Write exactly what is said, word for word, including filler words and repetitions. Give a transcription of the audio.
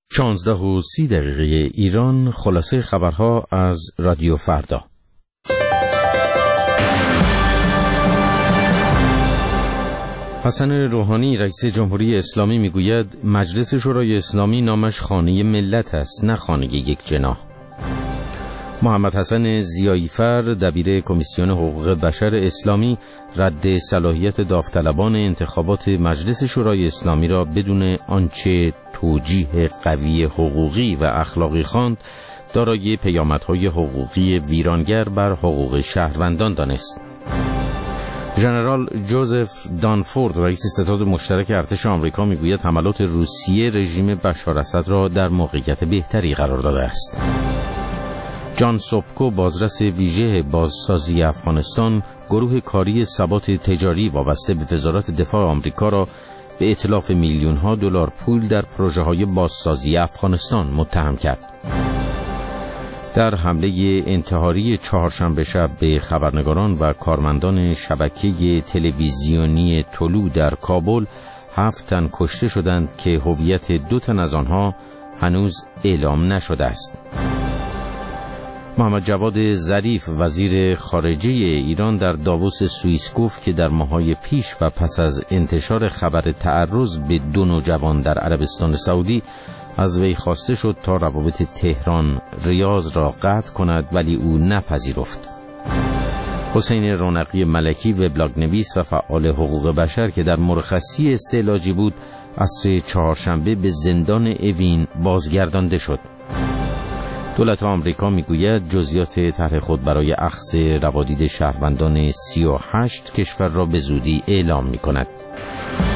شانزده و سی دقیقه ایران. خلاصه خبرها از رادیو فردا. حسن روحانی رئیس جمهوری اسلامی میگوید مجلس شورای اسلامی نامش خانه ملت است، نه خانه یک جناح. محمد حسن ضیایی‌فر دبیر کمیسیون حقوق بشر اسلامی رد صلاحیت داوطلبان انتخابات مجلس شورای اسلامی را بدون آنچه توجیه قوی حقوقی و اخلاقی خواند دارای پیامدهای حقوقی ویرانگر بر حقوق شهروندان دانست. ژنرال جوزف دانفورد رئیس ستاد مشترک ارتش آمریکا میگوید حملات روسیه رژیم بشار اسد را در موقعیت بهتری قرار داده است. جان سوبکو بازرس ویژه بازسازی افغانستان گروه کاری ثبات تجاری وابسته به وزارت دفاع آمریکا را به اتلاف میلیون ها دلار پول در پروژه های بازسازی افغانستان متهم کرد. در حمله انتحاری چهارشنبه شب به خبرنگاران و کارمندان شبکه تلویزیونی طلوع در کابل هفت تن کشته شدند که هویت دو تن از آنها هنوز اعلام نشده است. محمد جواد ظریف وزیر خارجه ایران در داووس سوئیس گفت که در ماه‌های پیش و پس از انتشار خبر تعرض به دو نوجوان در عربستان سعودی از وی خواسته شد تا روابط تهران ریاض را قطع کند، ولی او نپذیرفت. حسین رونقی ملکی وبلاگ نویس و فعال حقوق بشر که در مرخصی استعلاجی بود عصر چهارشنبه به زندان اوین بازگردانده شد. دولت آمریکا میگوید جزئیات طرح خود برای اخذ روادید شهروندان سی و هشت کشور را به زودی اعلام میکند.